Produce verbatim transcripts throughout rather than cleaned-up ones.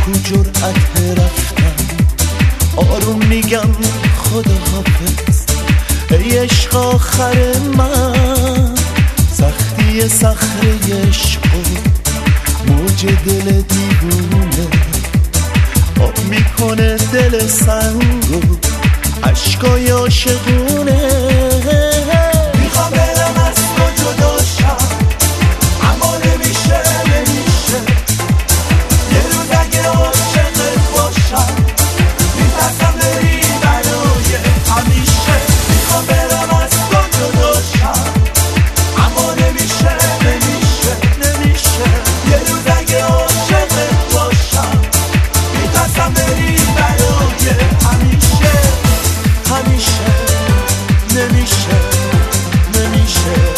تو جرأت رفتن، آروم میگم خداحافظ ای عشق آخر من. سختی صخره عشق و موج دل دیوونه آب میکنه دل سنگو عشقای عاشقونه. میخوام برم از تو جدا شم اما نمیشه نمیشه، یه روز اگه عاشقت باشم میترسم بری برای همیشه. میخوام برم از تو جدا شم اما نمیشه نمیشه نمیشه، یه روز اگه عاشقت باشم میترسم بری برای همیشه همیشه نمیشه نمیشه.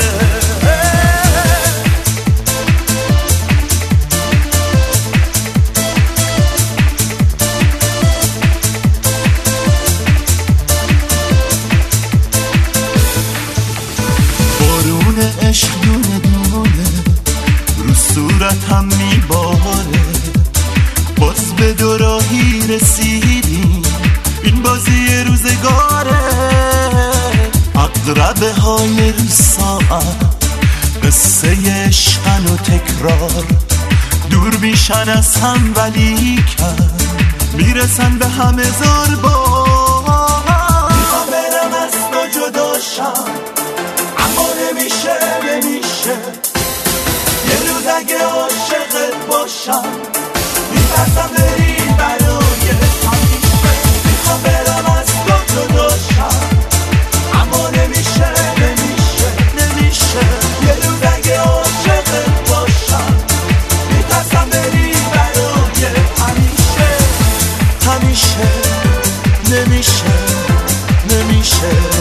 بارون عشق دونه دونه رو صورتم میباره، باز به دوراهی رسیدیم این بازی روزگاره. عقربه های رو ساعت قصه عشقن و تکرار، دور میشن از هم ولی کن میرسن به همه زار بار. میخوام برم از تو جدا شم اما نمیشه نمیشه، یه روز اگه عاشقت باشم میترسم بری برای همیشه. میخوام برم از تو جدا شم اما نمیشه نمیشه نمیشه، یه روز اگه عاشقت باشم میترسم بری برای همیشه همیشه نمیشه نمیشه.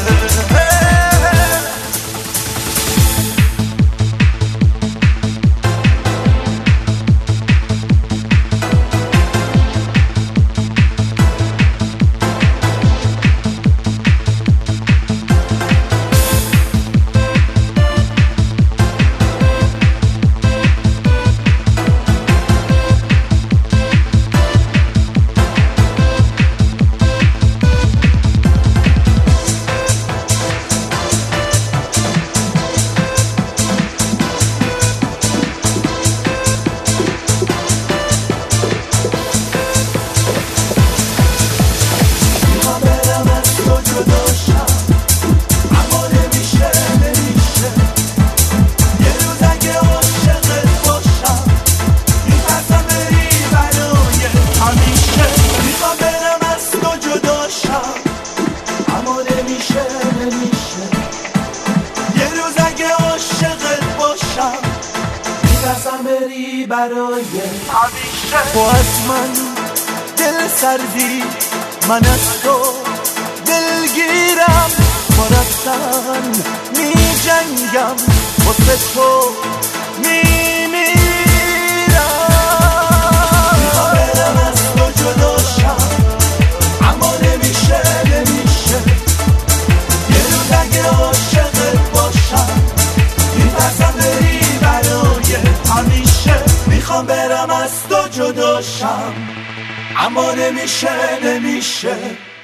بری برای همیشه. تو از من دل سردی، من از تو دلگیرم، با رفتن می جنگم واسه تو می میرم. میخوام برم از تو جدا شم اما نمیشه نمیشه، یه روز اگه عاشقت باشم میترسم بری برای همیشه. میخوام برم از تو جدا شم اما نمیشه نمیشه،